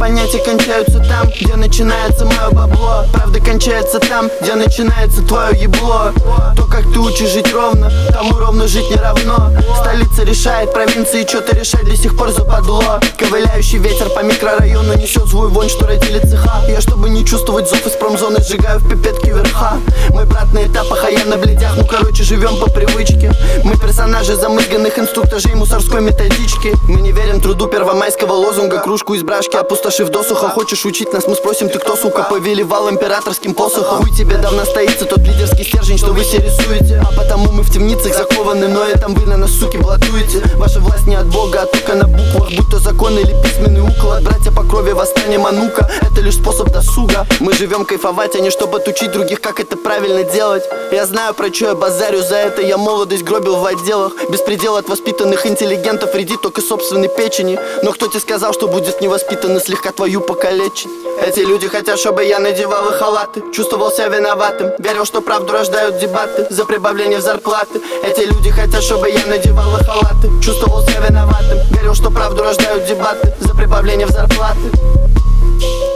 понятия кончаются там, где начинается мое бабло. Правда кончается там, где начинается твое ебло. То, как ты учишь жить ровно, тому ровно жить не равно. Столица решает, провинции что-то решать до сих пор западло. Ковыляющий ветер по микрорайону несет злую вонь, что родили цеха. Я, чтобы не чувствовать зов из промзоны, сжигаю в пипетке верха. Мой брат на этапах, а я на бледях. Ну короче, живем по привычке. Мы персонажи замызганных инструктажей мусорской методички. Мы не верим труду первомайского лозунга. Кружку из брашки опустошив досуха. Хочешь учить нас, мы спросим, ты кто, сука? Повелевал императорским посохом. Хуй тебе давно стоится тот лидерский стержень, что вы все рисуете. А потому мы в темницах закованы, но этом вы на нас, суки, блатуете. Ваша власть не от Бога, а только на буквах. Будь то закон или письменный уклад. Братья по крови, восстание Манука. Это лишь способ досуга. Мы живем кайфовать, а не чтобы отучить других, как это правильно делать. Я знаю, про что я базарю, за это я молодость гробил в отделах. Беспредел от воспитанных интеллигентов вредит только собственной печени. Но кто тебе сказал, что будет невоспитанно слегка твою покалечить? Эти люди хотят, чтобы я надевал их халаты. Чувствовал себя виноватым, верил, что правду рождают дебаты за прибавление в зарплаты. Эти люди хотят, чтобы я надевал их халаты. Чувствовал себя виноватым, верил, что правду рождают дебаты за прибавление в зарплаты.